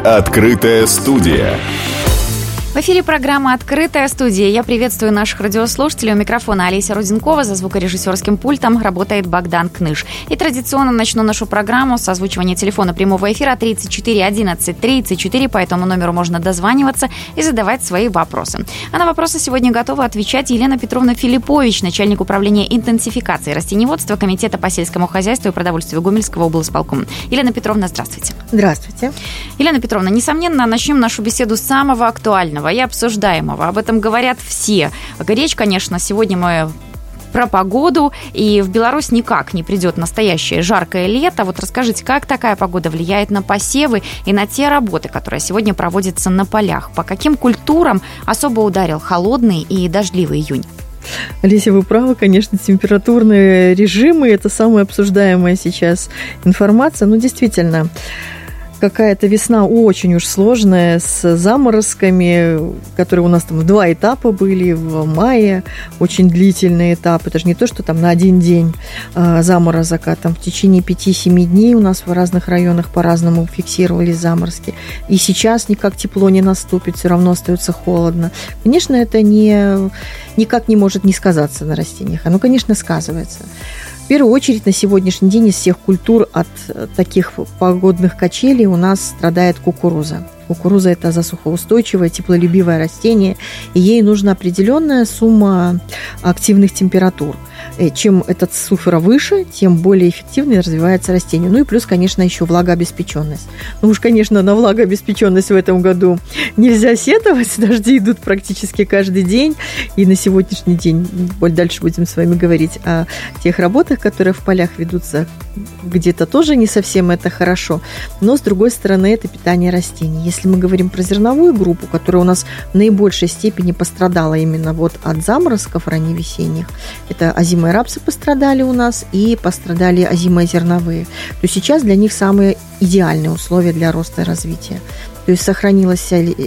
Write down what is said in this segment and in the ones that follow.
Открытая студия. В эфире программа «Открытая студия». Я приветствую наших радиослушателей. У микрофона Олеся Руденкова, за звукорежиссерским пультом работает Богдан Кныш. И традиционно начну нашу программу с озвучивания телефона прямого эфира 34 11 34. По этому номеру можно дозваниваться и задавать свои вопросы. А на вопросы сегодня готова отвечать Елена Петровна Филиппович, начальник управления интенсификации растениеводства Комитета по сельскому хозяйству и продовольствию Гомельского облсполкома. Елена Петровна, здравствуйте. Здравствуйте. Елена Петровна, несомненно, начнем нашу беседу с самого актуального и обсуждаемого. Об этом говорят все. Речь, конечно, сегодня мы про погоду, и в Беларусь никак не придет настоящее жаркое лето. Вот расскажите, как такая погода влияет на посевы и на те работы, которые сегодня проводятся на полях? По каким культурам особо ударил холодный и дождливый июнь? Олеся, вы правы, конечно, температурные режимы – это самая обсуждаемая сейчас информация. Ну, действительно, какая-то весна очень уж сложная, с заморозками, которые у нас там в 2 этапа были, в мае, очень длительный этап. Это же не то, что там на один день заморозок, а там в течение 5-7 дней у нас в разных районах по-разному фиксировались заморозки. И сейчас никак тепло не наступит, все равно остается холодно. Конечно, это никак не может не сказаться на растениях. Оно, конечно, сказывается. В первую очередь на сегодняшний день из всех культур от таких погодных качелей у нас страдает кукуруза. Кукуруза – это засухоустойчивое, теплолюбивое растение, и ей нужна определенная сумма активных температур. Чем эта цифра выше, тем более эффективно развивается растение. Ну и плюс, конечно, еще влагообеспеченность. Ну уж, конечно, на влагообеспеченность в этом году нельзя сетовать. Дожди идут практически каждый день. И на сегодняшний день, дальше будем с вами говорить о тех работах, которые в полях ведутся, где-то тоже не совсем это хорошо. Но, с другой стороны, это питание растений. Если мы говорим про зерновую группу, которая у нас в наибольшей степени пострадала именно вот от заморозков ранневесенних, это озимые рапсы пострадали у нас и пострадали озимые зерновые, то сейчас для них самые идеальные условия для роста и развития. То есть сохранилась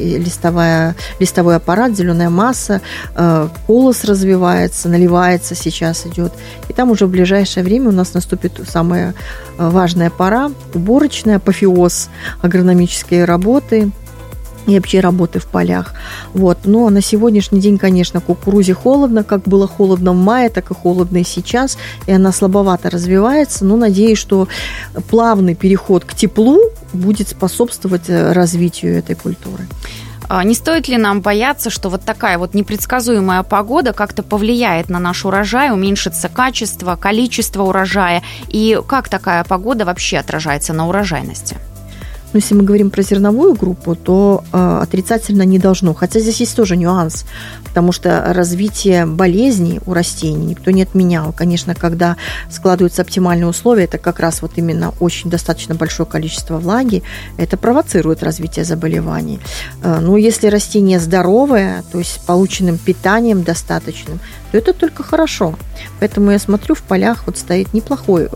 листовой аппарат, зеленая масса, колос развивается, наливается сейчас идет. И там уже в ближайшее время у нас наступит самая важная пора, уборочная, апофеоз агрономической работы и вообще работы в полях. Вот. Но на сегодняшний день, конечно, кукурузе холодно, как было холодно в мае, так и холодно и сейчас, и она слабовато развивается, но надеюсь, что плавный переход к теплу будет способствовать развитию этой культуры. Не стоит ли нам бояться, что вот такая вот непредсказуемая погода как-то повлияет на наш урожай, уменьшится качество, количество урожая, и как такая погода вообще отражается на урожайности? Но если мы говорим про зерновую группу, то отрицательно не должно. Хотя здесь есть тоже нюанс, потому что развитие болезней у растений никто не отменял. Конечно, когда складываются оптимальные условия, это как раз вот именно очень достаточно большое количество влаги, это провоцирует развитие заболеваний. Но если растение здоровое, то есть с полученным питанием достаточным, то это только хорошо. Поэтому я смотрю, в полях вот стоит неплохие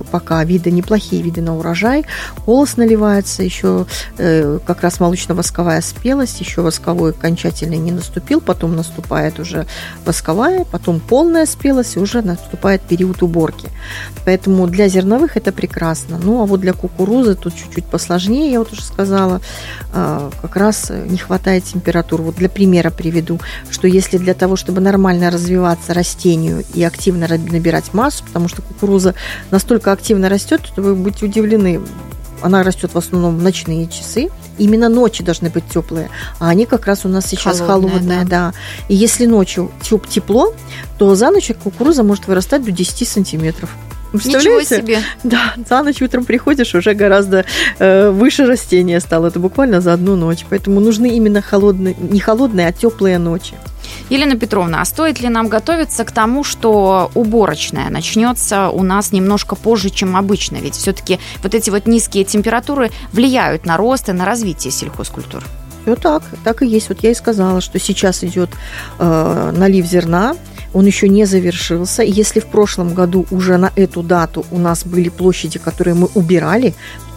виды на урожай. Колос наливается, еще как раз молочно-восковая спелость, еще восковой окончательно не наступил, потом наступает уже восковая, потом полная спелость, и уже наступает период уборки. Поэтому для зерновых это прекрасно. Ну, а вот для кукурузы тут чуть-чуть посложнее, я вот уже сказала, как раз не хватает температур. Вот для примера приведу, что если для того, чтобы нормально развиваться растению и активно набирать массу, потому что кукуруза настолько активно растет, что вы будете удивлены. Она растет в основном в ночные часы. Именно ночи должны быть теплые, а они как раз у нас сейчас холодные. Да. И если ночью тепло, то за ночь кукуруза может вырастать до 10 сантиметров. Ничего себе! Да, за ночь утром приходишь, уже гораздо выше растения стало. Это буквально за одну ночь. Поэтому нужны именно не холодные, а теплые ночи. Елена Петровна, а стоит ли нам готовиться к тому, что уборочная начнется у нас немножко позже, чем обычно? Ведь все-таки вот эти вот низкие температуры влияют на рост и на развитие сельхозкультур. Все так и есть. Вот я и сказала, что сейчас идет налив зерна, он еще не завершился. И если в прошлом году уже на эту дату у нас были площади, которые мы убирали,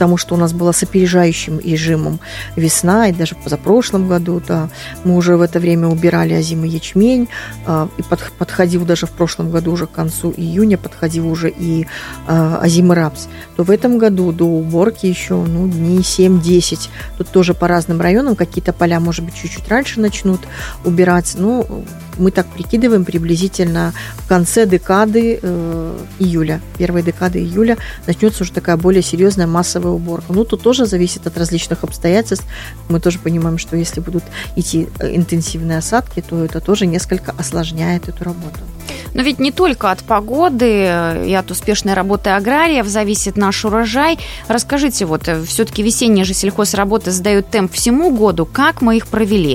потому что у нас была с опережающим режимом весна, и даже в позапрошлом году, да, мы уже в это время убирали озимый ячмень, и подходил даже в прошлом году уже к концу июня, подходил уже и озимый рапс, то в этом году до уборки еще дней 7-10. Тут тоже по разным районам какие-то поля, может быть, чуть-чуть раньше начнут убирать, но мы так прикидываем, приблизительно в конце декады июля, первой декады июля начнется уже такая более серьезная массовая уборка. Тут тоже зависит от различных обстоятельств. Мы тоже понимаем, что если будут идти интенсивные осадки, то это тоже несколько осложняет эту работу. Но ведь не только от погоды и от успешной работы аграриев зависит наш урожай. Расскажите, все-таки весенние же сельхозработы задают темп всему году. Как мы их провели?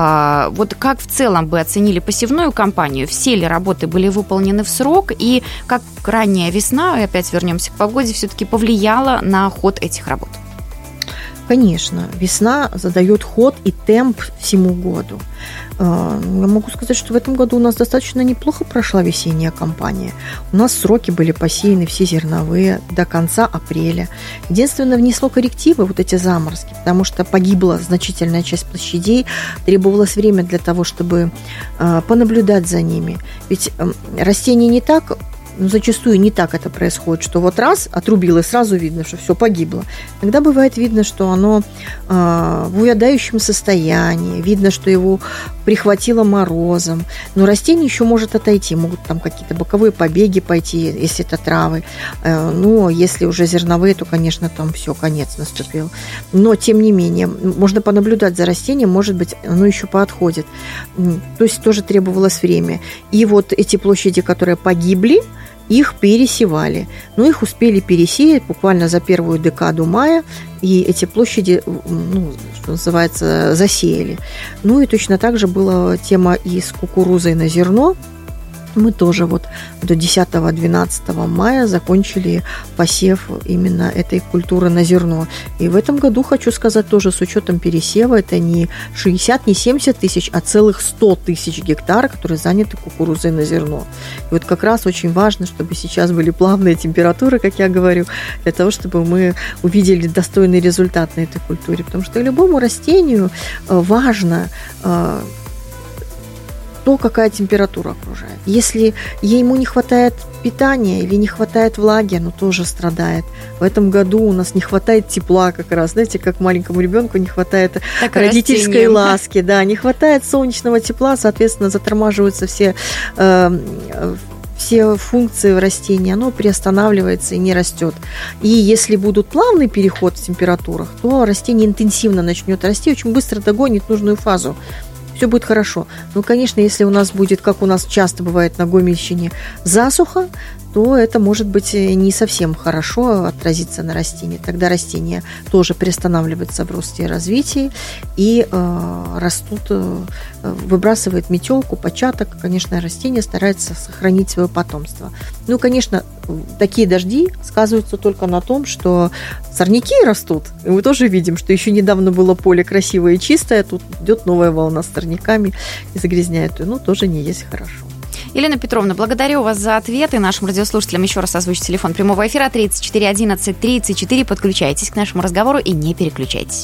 Как в целом вы оценили посевную кампанию? Все ли работы были выполнены в срок? И как ранняя весна, и опять вернемся к погоде, все-таки повлияла на ход этих работ? Конечно, весна задает ход и темп всему году. Я могу сказать, что в этом году у нас достаточно неплохо прошла весенняя кампания. У нас сроки были посеяны все зерновые до конца апреля. Единственное, внесло коррективы эти заморозки, потому что погибла значительная часть площадей, требовалось время для того, чтобы понаблюдать за ними. Ведь растения не так... зачастую не так это происходит, что раз отрубило, и сразу видно, что все погибло. Иногда бывает видно, что оно в увядающем состоянии, видно, что его прихватило морозом, но растение еще может отойти, могут там какие-то боковые побеги пойти, если это травы. Но если уже зерновые, то, конечно, там все, конец наступил. Но, тем не менее, можно понаблюдать за растением, может быть, оно еще поотходит. То есть тоже требовалось время. И эти площади, которые погибли, их пересевали. Их успели пересеять буквально за первую декаду мая, и эти площади, что называется, засеяли. И точно так же была тема и с кукурузой на зерно. Мы тоже до 10-12 мая закончили посев именно этой культуры на зерно. И в этом году, хочу сказать, тоже с учетом пересева, это не 60, не 70 тысяч, а целых 100 тысяч гектаров, которые заняты кукурузой на зерно. И как раз очень важно, чтобы сейчас были плавные температуры, как я говорю, для того, чтобы мы увидели достойный результат на этой культуре. Потому что любому растению важно то, какая температура окружает. Если ему не хватает питания или не хватает влаги, оно тоже страдает. В этом году у нас не хватает тепла как раз. Знаете, как маленькому ребенку не хватает родительской ласки, не хватает солнечного тепла, соответственно, затормаживаются все функции растения, оно приостанавливается и не растет. И если будут плавный переход в температурах, то растение интенсивно начнет расти, очень быстро догонит нужную фазу. Все будет хорошо. Конечно, если у нас будет, как у нас часто бывает на Гомельщине, засуха, то это может быть не совсем хорошо отразиться на растении. Тогда растение тоже приостанавливается в росте и развитии и выбрасывает метелку, початок. Конечно, растение старается сохранить свое потомство. Конечно, такие дожди сказываются только на том, что сорняки растут. И мы тоже видим, что еще недавно было поле красивое и чистое, тут идет новая волна с сорняками и загрязняет ее. Тоже не есть хорошо. Елена Петровна, благодарю вас за ответы. Нашим радиослушателям еще раз озвучу телефон прямого эфира 34 11 34. Подключайтесь к нашему разговору и не переключайтесь.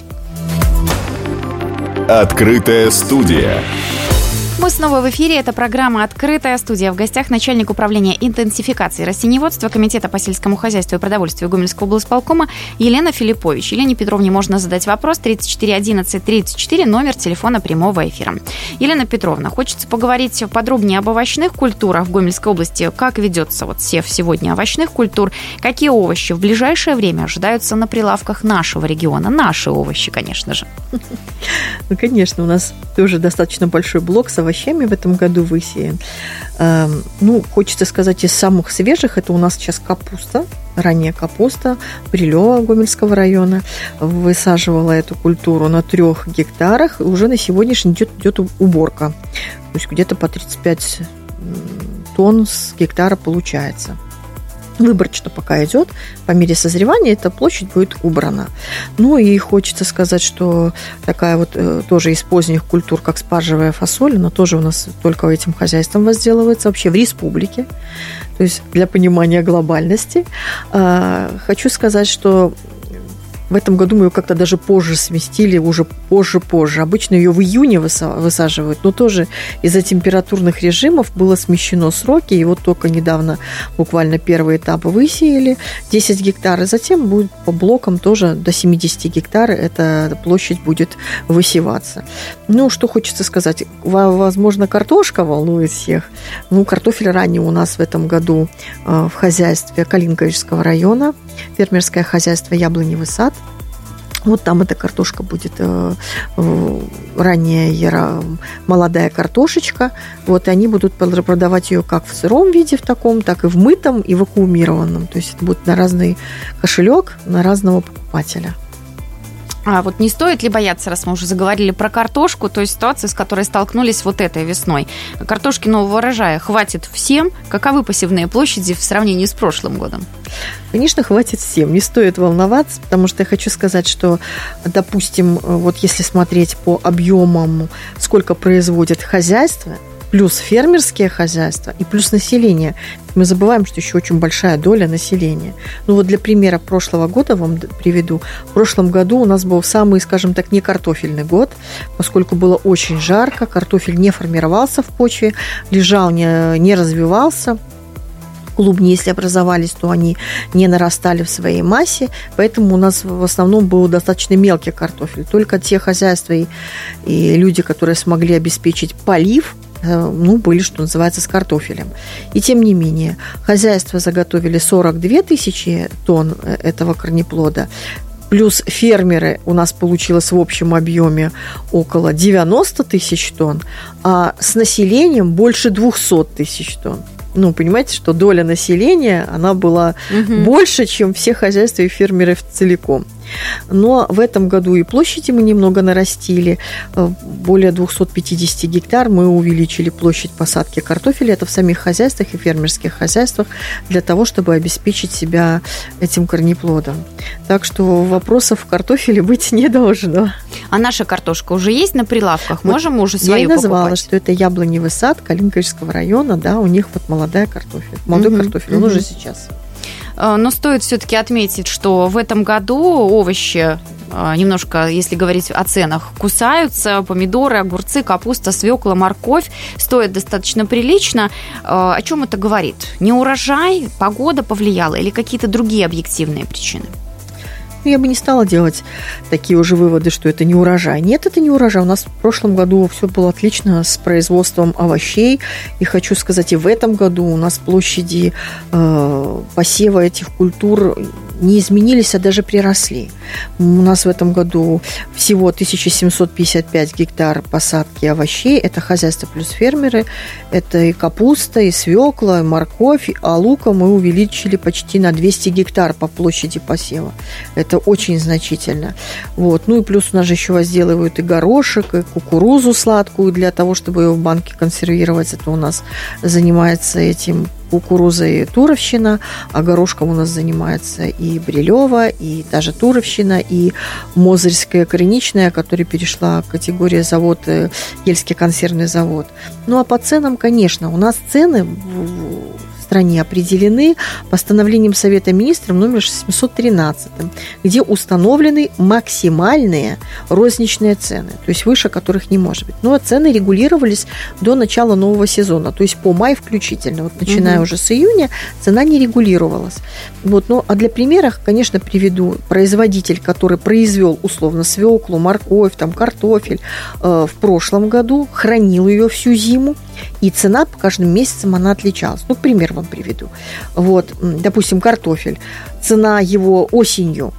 Открытая студия. Мы снова в эфире. Это программа «Открытая студия». В гостях начальник управления интенсификации растениеводства Комитета по сельскому хозяйству и продовольствию Гомельского облсполкома Елена Филиппович. Елене Петровне можно задать вопрос 34 11 34, номер телефона прямого эфира. Елена Петровна, хочется поговорить подробнее об овощных культурах в Гомельской области. Как ведется сев сегодня овощных культур? Какие овощи в ближайшее время ожидаются на прилавках нашего региона? Наши овощи, конечно же. Конечно, у нас тоже достаточно большой блок с овощами в этом году высеян. Хочется сказать, из самых свежих это у нас сейчас капуста, ранняя капуста, Брилева Гомельского района высаживала эту культуру на 3 гектарах, и уже на сегодняшний день идет уборка. То есть где-то по 35 тонн с гектара получается. Выборочно пока идет, по мере созревания эта площадь будет убрана. И хочется сказать, что такая тоже из поздних культур, как спаржевая фасоль, но тоже у нас только этим хозяйством возделывается вообще в республике. То есть для понимания глобальности. Хочу сказать, что В этом году мы ее как-то даже позже сместили, уже позже. Обычно ее в июне высаживают, но тоже из-за температурных режимов было смещено сроки, и вот только недавно буквально первый этап высеяли 10 гектар, и затем будет по блокам тоже до 70 гектар эта площадь будет высеваться. Ну, что хочется сказать, возможно, картошка волнует всех. Ну, картофель ранний у нас в этом году в хозяйстве Калинковичского района, фермерское хозяйство «Яблоневый сад». Вот там эта картошка будет ранняя молодая картошечка. Вот, и они будут продавать ее как в сыром виде в таком, так и в мытом, и вакуумированном. То есть это будет на разный кошелек, на разного покупателя. А вот не стоит ли бояться, раз мы уже заговорили про картошку, той ситуации, с которой столкнулись вот этой весной? Картошки нового урожая хватит всем? Каковы посевные площади в сравнении с прошлым годом? Конечно, хватит всем, не стоит волноваться, потому что я хочу сказать, что, допустим, вот если смотреть по объемам, сколько производит хозяйство, плюс фермерские хозяйства и плюс население. Мы забываем, что еще очень большая доля населения. Ну вот для примера прошлого года вам приведу. В прошлом году у нас был самый, скажем так, не картофельный год, поскольку было очень жарко, картофель не формировался в почве, лежал, не развивался. Клубни, если образовались, то они не нарастали в своей массе, поэтому у нас в основном был достаточно мелкий картофель. Только те хозяйства и люди, которые смогли обеспечить полив, были, что называется, с картофелем. И тем не менее, хозяйства заготовили 42 тысячи тонн этого корнеплода, плюс фермеры у нас получилось в общем объеме около 90 тысяч тонн, а с населением больше 200 тысяч тонн. Ну, понимаете, что доля населения, она была больше, чем все хозяйства и фермеры целиком. Но в этом году и площади мы немного нарастили. Более 250 гектар мы увеличили площадь посадки картофеля. Это в самих хозяйствах и фермерских хозяйствах для того, чтобы обеспечить себя этим корнеплодом. Так что вопросов в картофеле быть не должно. А наша картошка уже есть на прилавках? Можем мы уже свою покупать? Я назвала, покупать? что это яблоневый сад Калинковичского района. Да, у них вот молодой картофель, он уже сейчас. Но стоит все-таки отметить, что в этом году овощи немножко, если говорить о ценах, кусаются. Помидоры, огурцы, капуста, свекла, морковь стоят достаточно прилично. О чем это говорит? Не урожай, погода повлияла или какие-то другие объективные причины? Я бы не стала делать такие уже выводы, что это не урожай. Нет, это не урожай. У нас в прошлом году все было отлично с производством овощей. И хочу сказать, и в этом году у нас площади посева этих культур не изменились, а даже приросли. У нас в этом году всего 1755 гектар посадки овощей. Это хозяйство плюс фермеры. Это и капуста, и свекла, и морковь. А лука мы увеличили почти на 200 гектар по площади посева. Это очень значительно. Вот. Ну и плюс у нас же еще возделывают и горошек, и кукурузу сладкую для того, чтобы ее в банке консервировать. Это у нас занимается этим кукуруза и Туровщина, а горошком у нас занимается и Брилева, и даже Туровщина, и Мозырская Кореничная, которая перешла к категории завод, Ельский консервный завод. Ну а по ценам, конечно, у нас цены в стране определены постановлением Совета Министров номер 713, где установлены максимальные розничные цены, то есть выше которых не может быть. Но цены регулировались до начала нового сезона, то есть по май включительно. Вот начиная уже с июня цена не регулировалась. Вот, ну, а для примера, конечно, приведу производитель, который произвел условно свеклу, морковь, там, картофель в прошлом году, хранил ее всю зиму, и цена по каждым месяцам она отличалась. Ну, пример вам приведу. Вот, допустим, картофель. Цена его осенью,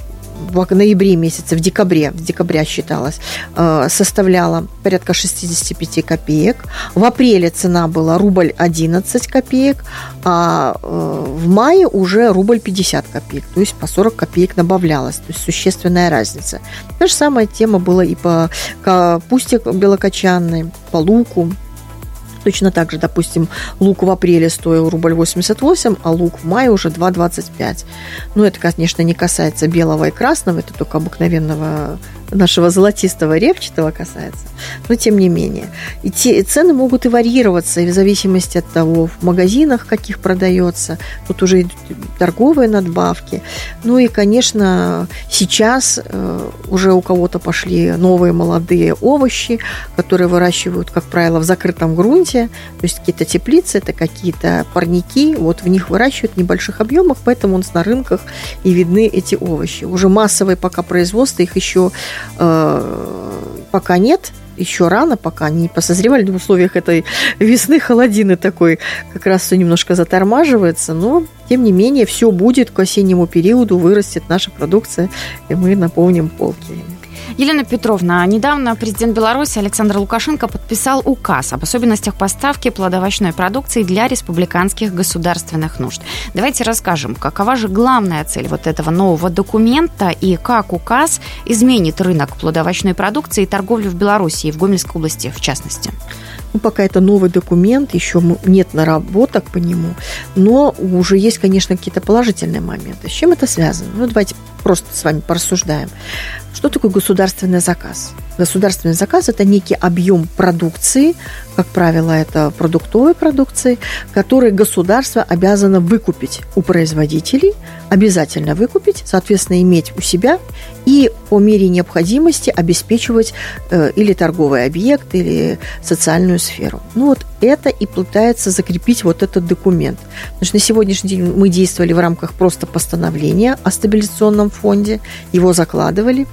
в ноябре месяце, в декабре считалась, составляла порядка 65 копеек. В апреле цена была рубль 11 копеек, а в мае уже рубль 50 копеек, то есть по 40 копеек добавлялось, то есть существенная разница. Та же самая тема была и по капусте белокочанной, по луку. Точно так же, допустим, лук в апреле стоил рубль 88, а лук в мае уже 2,25. Но это, конечно, не касается белого и красного, это только обыкновенного нашего золотистого репчатого касается, но тем не менее. И цены могут и варьироваться в зависимости от того, в магазинах каких продается, тут уже идут торговые надбавки. Ну и, конечно, сейчас уже у кого-то пошли новые молодые овощи, которые выращивают, как правило, в закрытом грунте, то есть какие-то теплицы, это какие-то парники, вот в них выращивают в небольших объемах, поэтому у нас на рынках и видны эти овощи. Уже массовое пока производство, их еще пока нет, еще рано, пока не посозревали в условиях этой весны, холодины такой, как раз все немножко затормаживается, но, тем не менее, все будет к осеннему периоду, вырастет наша продукция, и мы наполним полки. Елена Петровна, недавно президент Беларуси Александр Лукашенко подписал указ об особенностях поставки плодоовощной продукции для республиканских государственных нужд. Давайте расскажем, какова же главная цель вот этого нового документа и как указ изменит рынок плодоовощной продукции и торговлю в Беларуси и в Гомельской области в частности. Ну, пока это новый документ, еще нет наработок по нему, но уже есть, конечно, какие-то положительные моменты. С чем это связано? Ну, давайте просто с вами порассуждаем. Что такое государственный заказ? Государственный заказ – это некий объем продукции, как правило, это продуктовой продукции, который государство обязано выкупить у производителей, обязательно выкупить, соответственно, иметь у себя и по мере необходимости обеспечивать или торговый объект, или социальную сферу. Ну вот это и пытается закрепить вот этот документ. Потому что на сегодняшний день мы действовали в рамках просто постановления о стабилизационном фонде, его закладывали.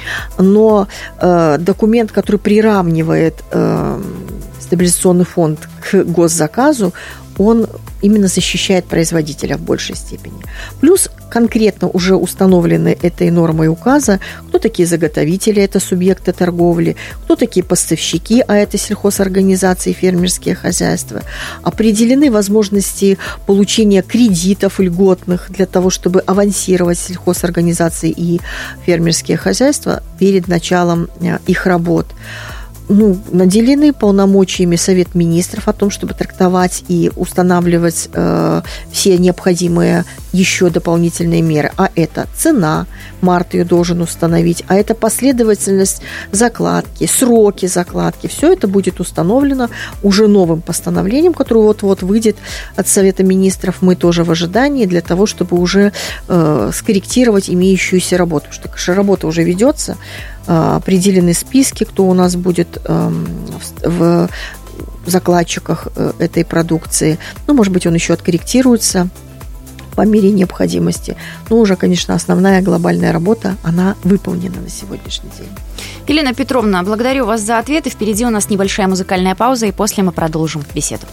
Но документ, который приравнивает стабилизационный фонд к госзаказу, он именно защищает производителя в большей степени. Плюс конкретно уже установлены этой нормой указа, кто такие заготовители, это субъекты торговли, кто такие поставщики, а это сельхозорганизации, фермерские хозяйства. Определены возможности получения кредитов льготных для того, чтобы авансировать сельхозорганизации и фермерские хозяйства перед началом их работ. Наделены полномочиями Совет Министров о том, чтобы трактовать и устанавливать все необходимые еще дополнительные меры. А это цена, Март ее должен установить, а это последовательность закладки, сроки закладки. Все это будет установлено уже новым постановлением, которое вот-вот выйдет от Совета Министров. Мы тоже в ожидании для того, чтобы уже скорректировать имеющуюся работу. Потому что работа уже ведется, определены списки, кто у нас будет в закладчиках этой продукции. Может быть, он еще откорректируется по мере необходимости. Но уже, конечно, основная глобальная работа, она выполнена на сегодняшний день. Елена Петровна, благодарю вас за ответы. Впереди у нас небольшая музыкальная пауза, и после мы продолжим беседу.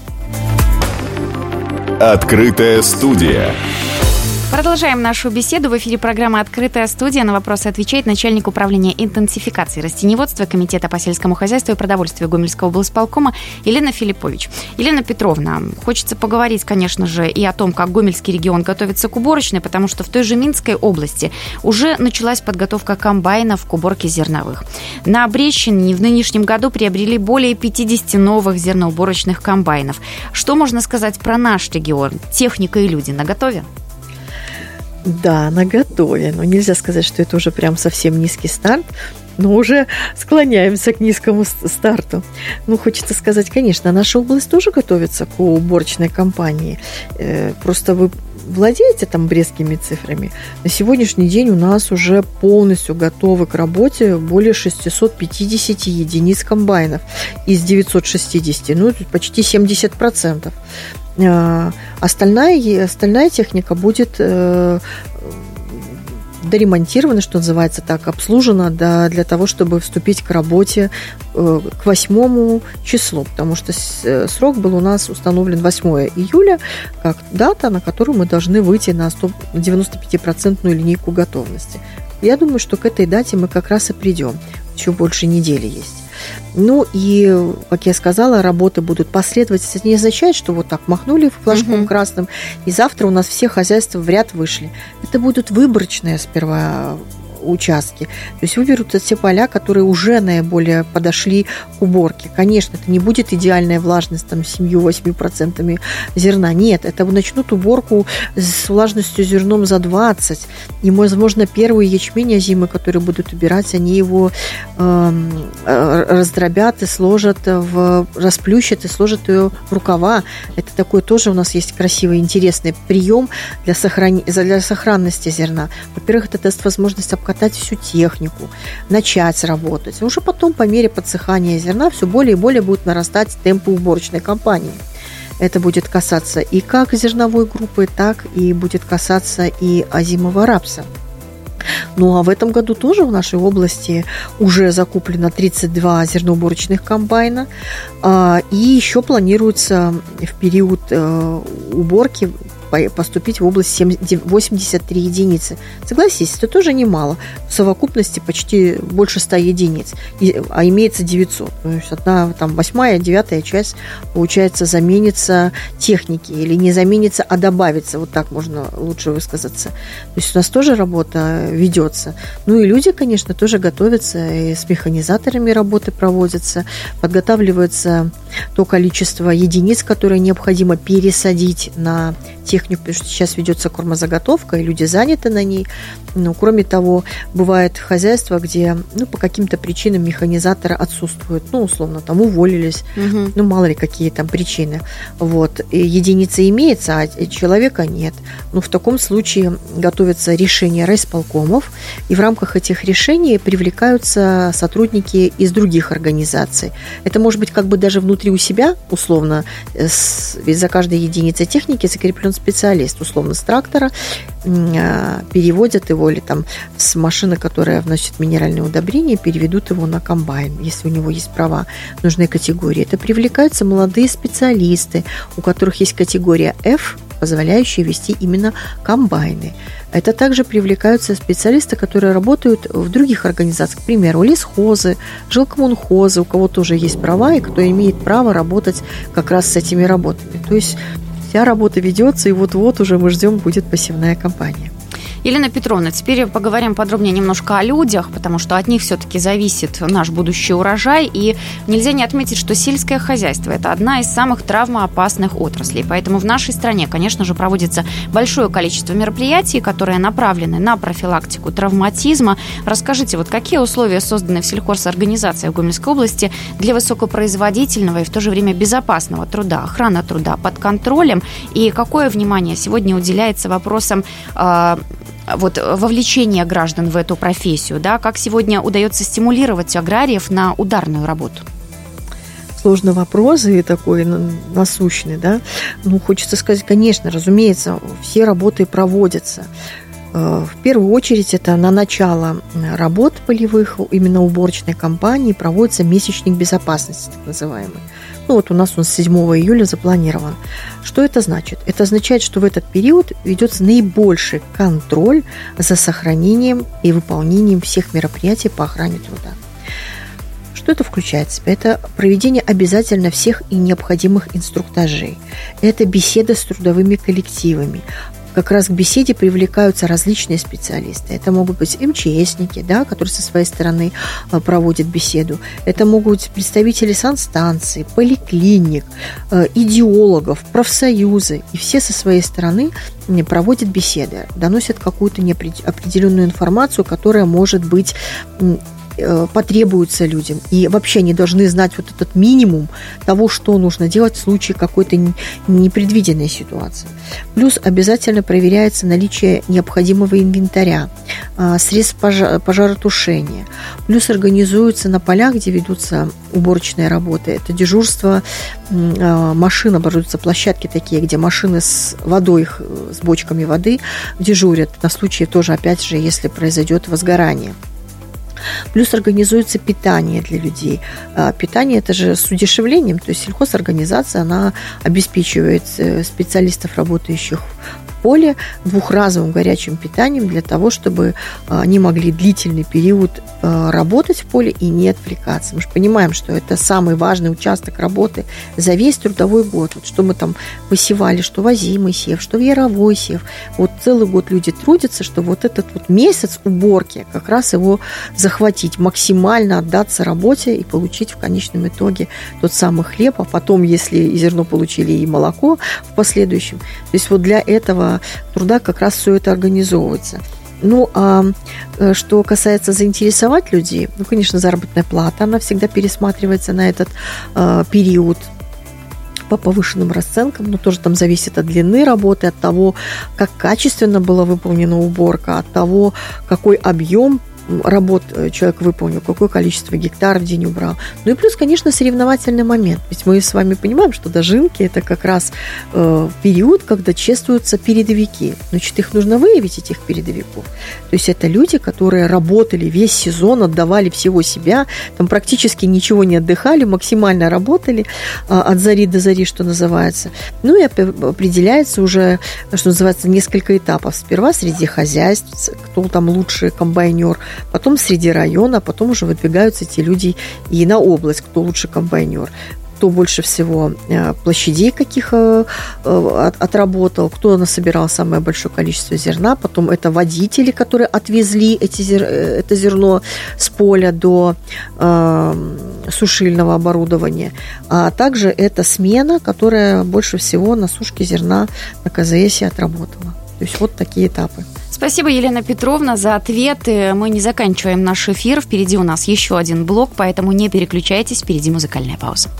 Открытая студия. Продолжаем нашу беседу. В эфире программа «Открытая студия». На вопросы отвечает начальник управления интенсификации растениеводства Комитета по сельскому хозяйству и продовольствию Гомельского облсполкома Елена Филиппович. Елена Петровна, хочется поговорить, конечно же, и о том, как Гомельский регион готовится к уборочной, потому что в той же Минской области уже началась подготовка комбайнов к уборке зерновых. На Брещине в нынешнем году приобрели более 50 новых зерноуборочных комбайнов. Что можно сказать про наш регион? Техника и люди наготове? Да, наготове. Но нельзя сказать, что это уже прям совсем низкий старт, но уже склоняемся к низкому старту. Хочется сказать, конечно, наша область тоже готовится к уборочной кампании. Просто вы владеете там брестскими цифрами. На сегодняшний день у нас уже полностью готовы к работе более 650 единиц комбайнов из 960, почти 70%. Остальная техника будет доремонтирована, что называется так, обслужена для того, чтобы вступить к работе к 8 числу, потому что срок был у нас установлен 8 июля, как дата, на которую мы должны выйти на 95% линейку готовности. Я думаю, что к этой дате мы как раз и придем. Еще больше недели есть. И, как я сказала, работы будут последовательно. Это не означает, что вот так махнули флажком красным, и завтра у нас все хозяйства в ряд вышли. Это будут выборочные сперва участки. То есть выберутся те поля, которые уже наиболее подошли к уборке. Конечно, это не будет идеальная влажность там, с 7-8% зерна. Нет, это начнут уборку с влажностью зерном за 20. И, возможно, первые ячмень озимы, которые будут убирать, они его раздробят и сложат, расплющат и сложат ее в рукава. Это такой тоже у нас есть красивый, интересный прием для сохранности зерна. Во-первых, это даст возможность обкатать всю технику, начать работать. А уже потом, по мере подсыхания зерна, все более и более будут нарастать темпы уборочной кампании. Это будет касаться и как зерновой группы, так и будет касаться и озимого рапса. Ну, а в этом году тоже в нашей области уже закуплено 32 зерноуборочных комбайна, и еще планируется в период уборки поступить в область 83 единицы. Согласитесь, это тоже немало. В совокупности почти больше 100 единиц, а имеется 900. То есть одна, там, 8-я, 9-я часть, получается, заменится техники. Или не заменится, а добавится. Вот так можно лучше высказаться. То есть у нас тоже работа ведется. Ну и люди, конечно, тоже готовятся. И с механизаторами работы проводятся. Подготавливается то количество единиц, которое необходимо пересадить на технику, потому что сейчас ведется кормозаготовка, и люди заняты на ней. Но, кроме того, бывает хозяйство, где по каким-то причинам механизаторы отсутствуют, условно, там уволились, мало ли какие там причины. Вот. И единица имеется, а человека нет. В таком случае готовятся решения райисполкомов, и в рамках этих решений привлекаются сотрудники из других организаций. Это может быть как бы даже внутри у себя, условно, ведь за каждой единицей техники закреплен специалист, условно, с трактора, переводят его, или там с машины, которая вносит минеральные удобрения, переведут его на комбайн, если у него есть права нужной категории. Это привлекаются молодые специалисты, у которых есть категория F, позволяющая вести именно комбайны. Это также привлекаются специалисты, которые работают в других организациях, к примеру, лесхозы, жилкоммунхозы, у кого тоже есть права и кто имеет право работать как раз с этими работами. То есть вся работа ведется, и вот-вот уже мы ждем, будет посевная кампания. Елена Петровна, теперь поговорим подробнее немножко о людях, потому что от них все-таки зависит наш будущий урожай, и нельзя не отметить, что сельское хозяйство – это одна из самых травмоопасных отраслей, поэтому в нашей стране, конечно же, проводится большое количество мероприятий, которые направлены на профилактику травматизма. Расскажите, какие условия созданы в сельхозорганизациях Гомельской области для высокопроизводительного и в то же время безопасного труда, охрана труда под контролем, и какое внимание сегодня уделяется вопросам вовлечения граждан в эту профессию, да, как сегодня удается стимулировать аграриев на ударную работу? Сложный вопрос и такой насущный, да. Хочется сказать, конечно, разумеется, все работы проводятся. В первую очередь это на начало работ полевых, именно уборочной кампании, проводится месячник безопасности, так называемый. У нас он с 7 июля запланирован. Что это значит? Это означает, что в этот период ведется наибольший контроль за сохранением и выполнением всех мероприятий по охране труда. Что это включает в себя? Это проведение обязательно всех и необходимых инструктажей. Это беседа с трудовыми коллективами. Как раз к беседе привлекаются различные специалисты. Это могут быть МЧСники, да, которые со своей стороны проводят беседу. Это могут быть представители санстанций, поликлиник, идеологов, профсоюзы. И все со своей стороны проводят беседы, доносят какую-то определенную информацию, которая может быть потребуется людям. И вообще они должны знать этот минимум того, что нужно делать в случае какой-то непредвиденной ситуации. Плюс обязательно проверяется наличие необходимого инвентаря, средств пожаротушения. Плюс организуются на полях, где ведутся уборочные работы. Это дежурство машин, оборудуются площадки такие, где машины с водой, с бочками воды дежурят на случай тоже, опять же, если произойдет возгорание. Плюс организуется питание для людей. Питание – это же с удешевлением, то есть сельхозорганизация, она обеспечивает специалистов, работающих поле двухразовым горячим питанием для того, чтобы они могли длительный период работать в поле и не отвлекаться. Мы же понимаем, что это самый важный участок работы за весь трудовой год. Вот что мы там высевали, что в озимый сев, что в яровой сев. Вот целый год люди трудятся, чтобы вот этот вот месяц уборки как раз его захватить, максимально отдаться работе и получить в конечном итоге тот самый хлеб, а потом, если и зерно получили, и молоко в последующем. То есть вот для этого труда как раз все это организовывается. Ну, а что касается заинтересовать людей, ну, конечно, заработная плата, она всегда пересматривается на этот период по повышенным расценкам, но тоже там зависит от длины работы, от того, как качественно была выполнена уборка, от того, какой объем работ человек выполнил, какое количество гектаров в день убрал. Ну и плюс, конечно, соревновательный момент. Ведь мы с вами понимаем, что дожинки – это как раз период, когда чествуются передовики. Значит, их нужно выявить, этих передовиков. То есть это люди, которые работали весь сезон, отдавали всего себя, там практически ничего не отдыхали, максимально работали от зари до зари, что называется. Ну и определяется уже, что называется, несколько этапов. Сперва среди хозяйств, кто там лучший комбайнер, потом среди района, потом уже выдвигаются те люди и на область, кто лучше комбайнер, кто больше всего площадей каких отработал, кто насобирал самое большое количество зерна, потом это водители, которые отвезли это зерно с поля до сушильного оборудования, а также это смена, которая больше всего на сушке зерна на КЗСе отработала. То есть вот такие этапы. Спасибо, Елена Петровна, за ответы. Мы не заканчиваем наш эфир. Впереди у нас еще один блок, поэтому не переключайтесь. Впереди музыкальная пауза.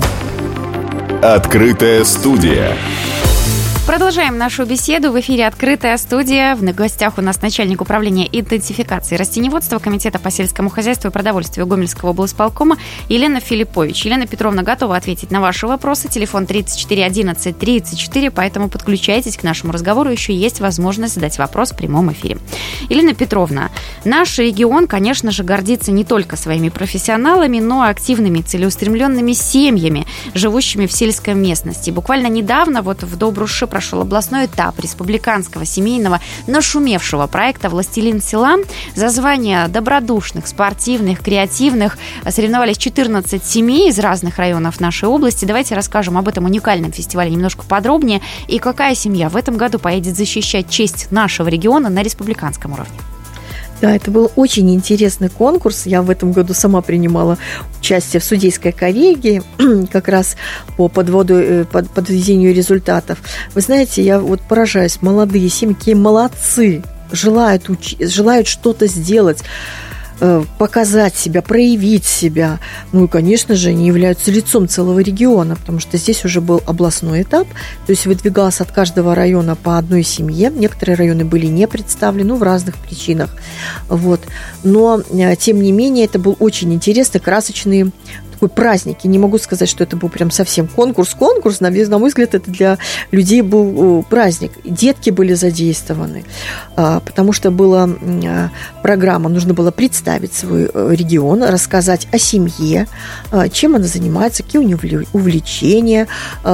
Открытая студия. Продолжаем нашу беседу. В эфире «Открытая студия». В гостях у нас начальник управления интенсификации растениеводства Комитета по сельскому хозяйству и продовольствию Гомельского облсполкома Елена Филиппович. Елена Петровна готова ответить на ваши вопросы. Телефон 34 11 34, поэтому подключайтесь к нашему разговору. Еще есть возможность задать вопрос в прямом эфире. Елена Петровна, наш регион, конечно же, гордится не только своими профессионалами, но и активными, целеустремленными семьями, живущими в сельской местности. Буквально недавно вот в Добруше прошел областной этап республиканского семейного нашумевшего проекта «Властелин села». За звание добродушных, спортивных, креативных соревновались 14 семей из разных районов нашей области. Давайте расскажем об этом уникальном фестивале немножко подробнее. И какая семья в этом году поедет защищать честь нашего региона на республиканском уровне? Да, это был очень интересный конкурс. Я в этом году сама принимала участие в судейской коллегии как раз по подведению результатов. Вы знаете, я вот поражаюсь, молодые семьи, какие молодцы, желают что-то сделать, показать себя, проявить себя. Ну и, конечно же, они являются лицом целого региона, потому что здесь уже был областной этап, то есть выдвигалось от каждого района по одной семье. Некоторые районы были не представлены, в разных причинах. Вот. Но, тем не менее, это был очень интересный, красочный такой праздник. И не могу сказать, что это был прям совсем конкурс. На мой взгляд, это для людей был праздник. Детки были задействованы, потому что была программа, нужно было представить свой регион, рассказать о семье, чем она занимается, какие у нее увлечения,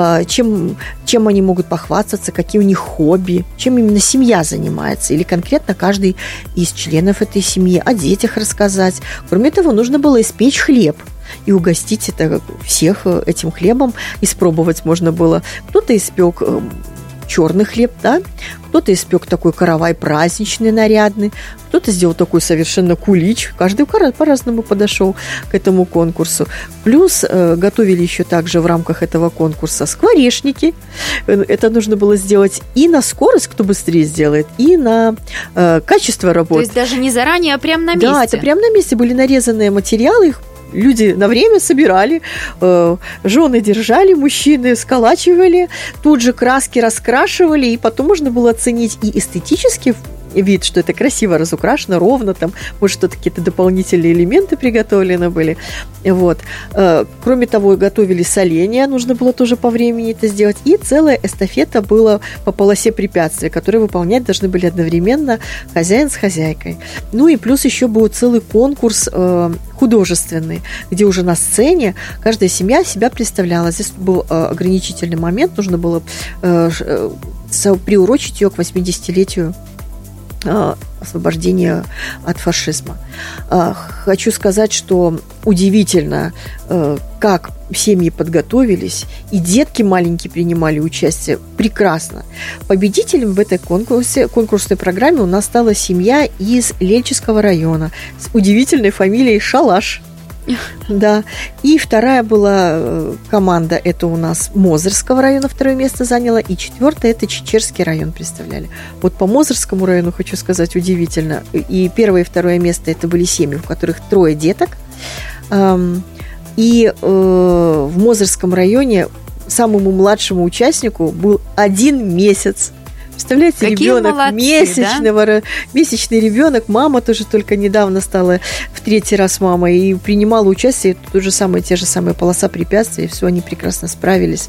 чем они могут похвастаться, какие у них хобби, чем именно семья занимается, или конкретно каждый из членов этой семьи, о детях рассказать. Кроме того, нужно было испечь хлеб и угостить это всех этим хлебом, испробовать можно было. Кто-то испек черный хлеб, да, кто-то испек такой каравай праздничный, нарядный, кто-то сделал такой совершенно кулич. Каждый по-разному подошел к этому конкурсу. Плюс готовили еще также в рамках этого конкурса скворечники. Это нужно было сделать и на скорость, кто быстрее сделает, и на качество работы. То есть даже не заранее, а прямо на месте? Да, это прямо на месте. Были нарезанные материалы, их люди на время собирали, жены держали, мужчины сколачивали, тут же краски раскрашивали, и потом можно было оценить и эстетически вид, что это красиво разукрашено, ровно, там, может, что-то какие-то дополнительные элементы приготовлены были. Вот. Кроме того, готовили соленья, нужно было тоже по времени это сделать. И целая эстафета была по полосе препятствий, которые выполнять должны были одновременно хозяин с хозяйкой. Ну и плюс еще был целый конкурс художественный, где уже на сцене каждая семья себя представляла. Здесь был ограничительный момент, нужно было приурочить ее к 80-летию освобождения от фашизма. Хочу сказать, что удивительно, как семьи подготовились, и детки маленькие принимали участие прекрасно. Победителем в этой конкурсной программе у нас стала семья из Лельчинского района с удивительной фамилией Шалаш. Да. И вторая была команда, это у нас Мозырского района, второе место заняла, и четвертая, это Чечерский район представляли. Вот по Мозырскому району хочу сказать удивительно. И первое и второе место это были семьи, в которых 3 деток. И в Мозырском районе самому младшему участнику был 1 месяц. Представляете, ребенок месячный ребенок, мама тоже только недавно стала в 3-й раз мамой и принимала участие, те же самые полоса препятствий, все они прекрасно справились.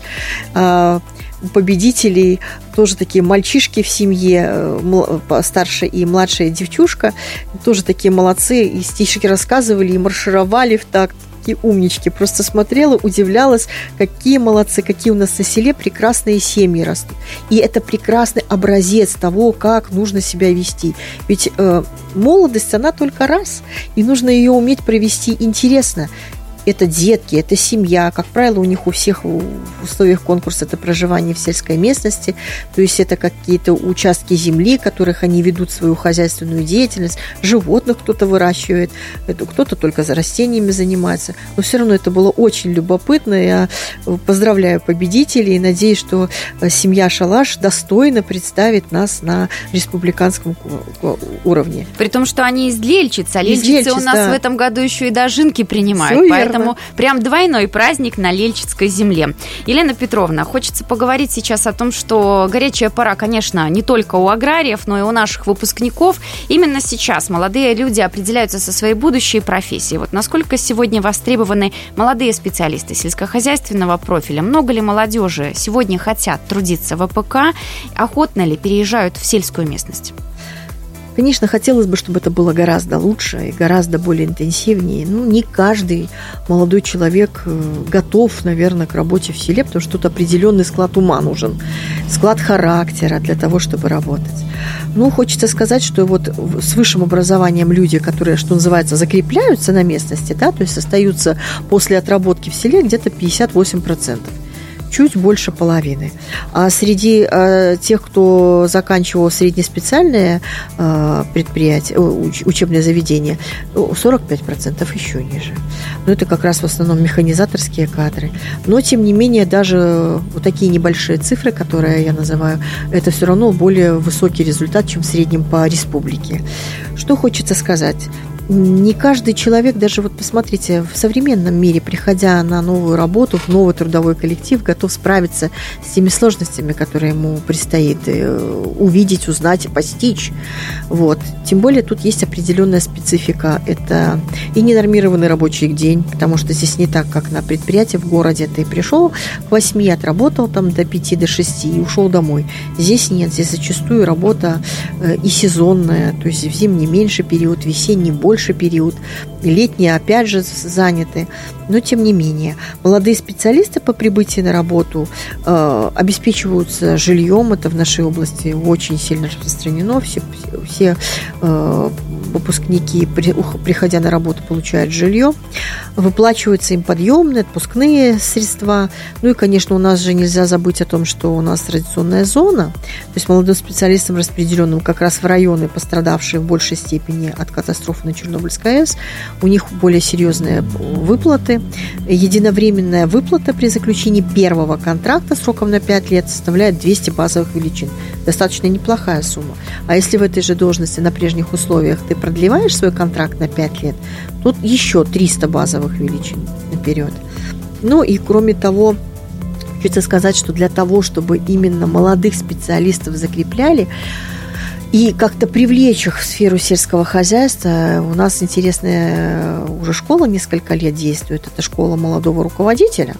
У победителей тоже такие мальчишки в семье, старшая и младшая девчушка, тоже такие молодцы, и стишки рассказывали, и маршировали в такт. Такие умнички. Просто смотрела, удивлялась, какие молодцы, какие у нас на селе прекрасные семьи растут. И это прекрасный образец того, как нужно себя вести. Ведь молодость, она только раз, и нужно ее уметь провести интересно. Это детки, это семья. Как правило, у них у всех в условиях конкурса это проживание в сельской местности. То есть это какие-то участки земли, в которых они ведут свою хозяйственную деятельность. Животных кто-то выращивает, кто-то только за растениями занимается. Но все равно это было очень любопытно. Я поздравляю победителей и надеюсь, что семья Шалаш достойно представит нас на республиканском уровне. При том, что они из Лельчицы, а Лельчицы у нас в этом году еще и дожинки принимают. Поэтому прям двойной праздник на Лельчинской земле. Елена Петровна, хочется поговорить сейчас о том, что горячая пора, конечно, не только у аграриев, но и у наших выпускников. Именно сейчас молодые люди определяются со своей будущей профессией. Вот насколько сегодня востребованы молодые специалисты сельскохозяйственного профиля? Много ли молодежи сегодня хотят трудиться в АПК? Охотно ли переезжают в сельскую местность? Конечно, хотелось бы, чтобы это было гораздо лучше и гораздо более интенсивнее. Не каждый молодой человек готов, наверное, к работе в селе, потому что тут определенный склад ума нужен, склад характера для того, чтобы работать. Хочется сказать, что вот с высшим образованием люди, которые, что называется, закрепляются на местности, да, то есть остаются после отработки в селе где-то 58%. Чуть больше половины. А среди тех, кто заканчивал среднеспециальное предприятие, учебное заведение, 45% еще ниже. Но это как раз в основном механизаторские кадры. Но, тем не менее, даже вот такие небольшие цифры, которые я называю, это все равно более высокий результат, чем в среднем по республике. Что хочется сказать? Не каждый человек, даже вот посмотрите, в современном мире, приходя на новую работу, в новый трудовой коллектив, готов справиться с теми сложностями, которые ему предстоит увидеть, узнать и постичь. Вот. Тем более тут есть определенная специфика. Это и ненормированный рабочий день, потому что здесь не так, как на предприятии в городе. Ты пришел к 8, отработал там до 5, до 6 и ушел домой. Здесь нет, здесь зачастую работа и сезонная, то есть в зимний меньше период, в весенний больше период, летние опять же заняты, но тем не менее молодые специалисты по прибытии на работу обеспечиваются жильем, это в нашей области очень сильно распространено, все выпускники, приходя на работу, получают жилье, выплачиваются им подъемные, отпускные средства, и, конечно, у нас же нельзя забыть о том, что у нас традиционная зона, то есть молодым специалистам, распределенным как раз в районы, пострадавшие в большей степени от катастрофы на Чернобыльской АЭС, у них более серьезные выплаты. Единовременная выплата при заключении первого контракта сроком на 5 лет составляет 200 базовых величин. Достаточно неплохая сумма. А если в этой же должности на прежних условиях ты продлеваешь свой контракт на 5 лет, тут еще 300 базовых величин наперед. И кроме того, хочется сказать, что для того, чтобы именно молодых специалистов закрепляли, и как-то привлечь их в сферу сельского хозяйства. У нас интересная уже школа несколько лет действует. Это школа молодого руководителя,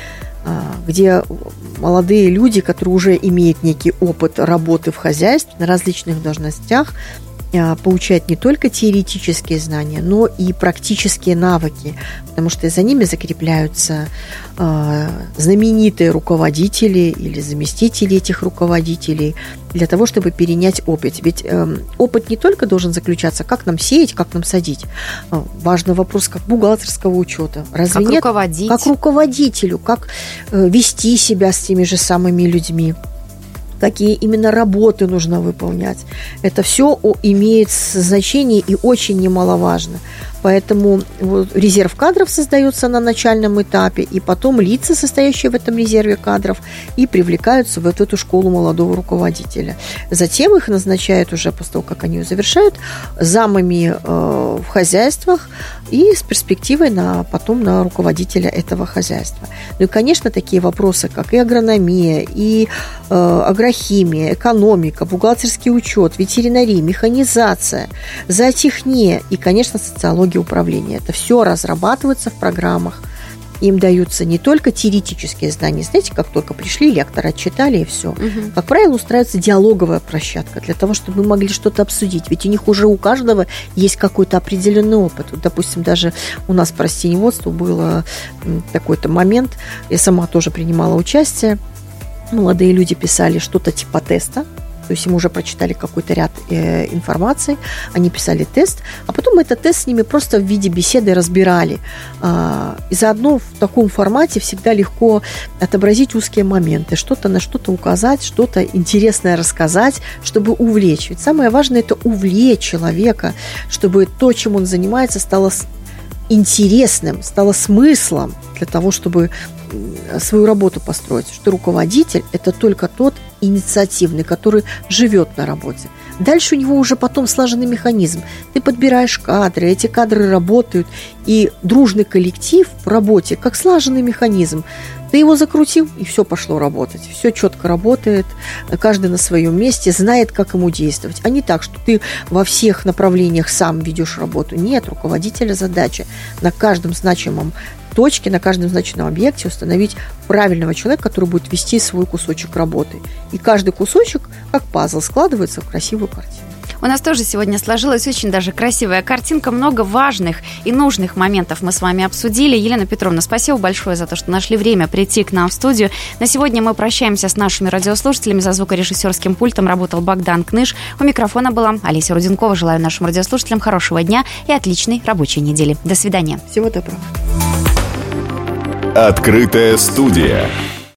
где молодые люди, которые уже имеют некий опыт работы в хозяйстве на различных должностях, получают не только теоретические знания, но и практические навыки, потому что за ними закрепляются знаменитые руководители или заместители этих руководителей для того, чтобы перенять опыт. Ведь опыт не только должен заключаться, как нам сеять, как нам садить. Важный вопрос как бухгалтерского учета. Разве как нет? Руководить. Как руководителю, как вести себя с теми же самыми людьми. Какие именно работы нужно выполнять. Это все имеет значение и очень немаловажно. Поэтому резерв кадров создается на начальном этапе, и потом лица, состоящие в этом резерве кадров, и привлекаются в эту школу молодого руководителя. Затем их назначают уже после того, как они ее завершают, замами в хозяйствах и с перспективой потом на руководителя этого хозяйства. Ну и, конечно, такие вопросы, как и агрономия, и агрохимия, экономика, бухгалтерский учет, ветеринария, механизация, зоотехния и, конечно, социология управления. Это все разрабатывается в программах. Им даются не только теоретические знания. Знаете, как только пришли, лекторы отчитали, и все. Угу. Как правило, устраивается диалоговая площадка для того, чтобы мы могли что-то обсудить. Ведь у них уже у каждого есть какой-то определенный опыт. Вот, допустим, даже у нас по растениеводству был такой-то момент. Я сама тоже принимала участие. Молодые люди писали что-то типа теста. То есть им уже прочитали какой-то ряд информации, они писали тест, а потом этот тест с ними просто в виде беседы разбирали. И заодно в таком формате всегда легко отобразить узкие моменты, что-то на что-то указать, что-то интересное рассказать, чтобы увлечь. Ведь самое важное – это увлечь человека, чтобы то, чем он занимается, стало интересным, стало смыслом для того, чтобы свою работу построить. Что руководитель – это только тот инициативный, который живет на работе. Дальше у него уже потом слаженный механизм. Ты подбираешь кадры, эти кадры работают, и дружный коллектив в работе, как слаженный механизм. Ты его закрутил, и все пошло работать. Все четко работает, каждый на своем месте знает, как ему действовать. А не так, что ты во всех направлениях сам ведешь работу. Нет, руководителя задача на каждом значимом точке, на каждом значимом объекте установить правильного человека, который будет вести свой кусочек работы. И каждый кусочек, как пазл, складывается в красивую картину. У нас тоже сегодня сложилась очень даже красивая картинка. Много важных и нужных моментов мы с вами обсудили. Елена Петровна, спасибо большое за то, что нашли время прийти к нам в студию. На сегодня мы прощаемся с нашими радиослушателями. За звукорежиссерским пультом работал Богдан Кныш. У микрофона была Олеся Руденкова. Желаю нашим радиослушателям хорошего дня и отличной рабочей недели. До свидания. Всего доброго. Открытая студия.